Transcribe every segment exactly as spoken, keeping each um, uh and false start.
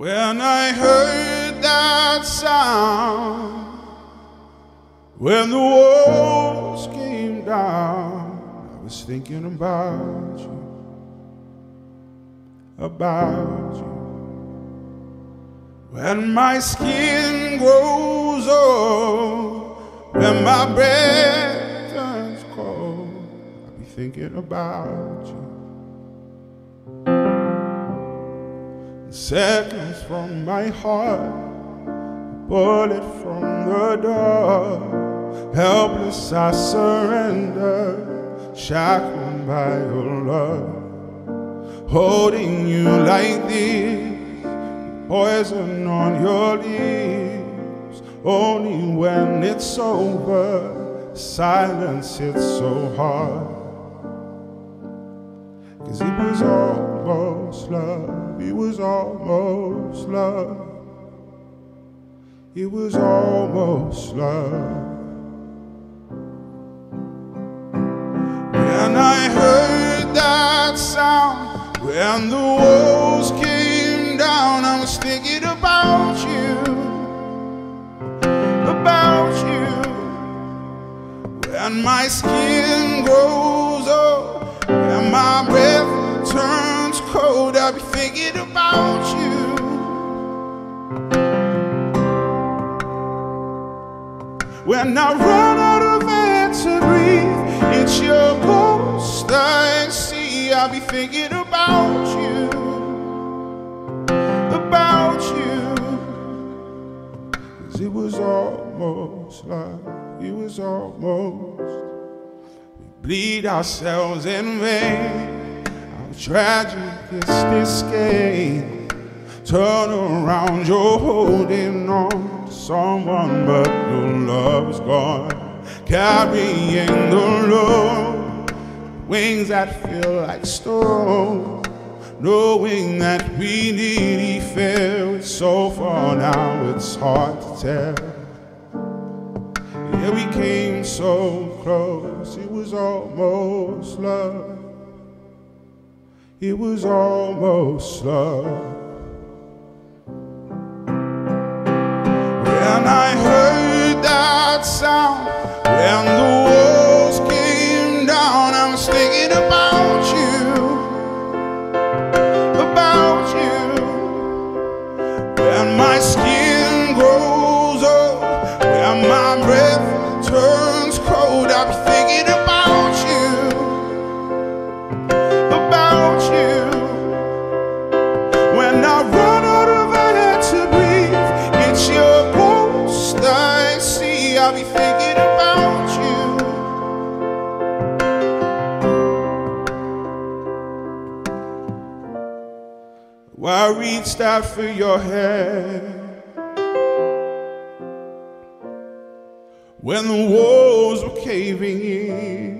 When I heard that sound, when the walls came down, I was thinking about you, about you. When my skin grows old, when my breath turns cold, I'll be thinking about you. Seconds from my heart, a bullet from the door. Helpless I surrender, shackled by your love. Holding you like this, poison on your lips. Only when it's over, silence hits so hard. 'Cause it was almost love, it was almost love. It was almost love. When I heard that sound, when the walls came down, I was thinking about you, about you. When my skin grows old, and my breath turns cold, I'll be thinking about you. When I run out of air to breathe, it's your ghost I see. I'll be thinking about you, about you. 'Cause it was almost like, it was almost. We bleed ourselves in vain. How tragic is this game? Turn around, you're holding on to someone, but your love is gone. Carrying the load, wings that feel like stone. Knowing that we nearly fell so far now, it's hard to tell. Yeah, we came so close, it was almost love. It was almost love. When I heard that sound, when the walls came down, I was thinking about you, about you. When my skin grows old, when my breath turns cold, I'll be thinking about you, about you. When I run out of air to breathe, it's your ghost I see. I'll be thinking about you. Well, I reached out for your hand when the walls were caving in.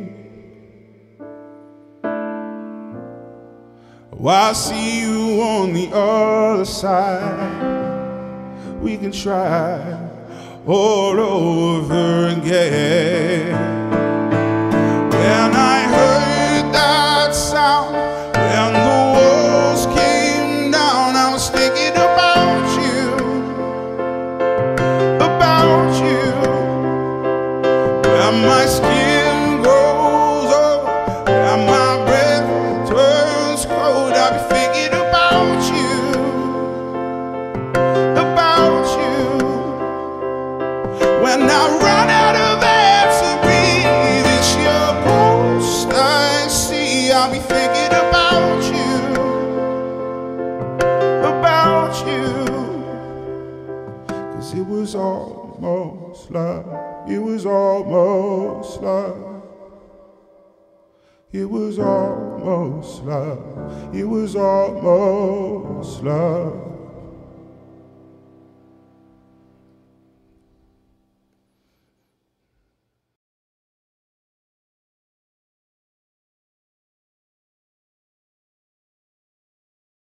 Well, I see you on the other side. We can try all over again. When I heard that sound, when the walls came down, I was thinking about you, about you. When my skin grows old, when my breath turns cold, I'll be thinking about you, about you. When I run out of air to breathe, it's your ghost I see. I'll be thinking about you, about you. 'Cause it was almost love, it was almost love. It was almost love, it was almost love.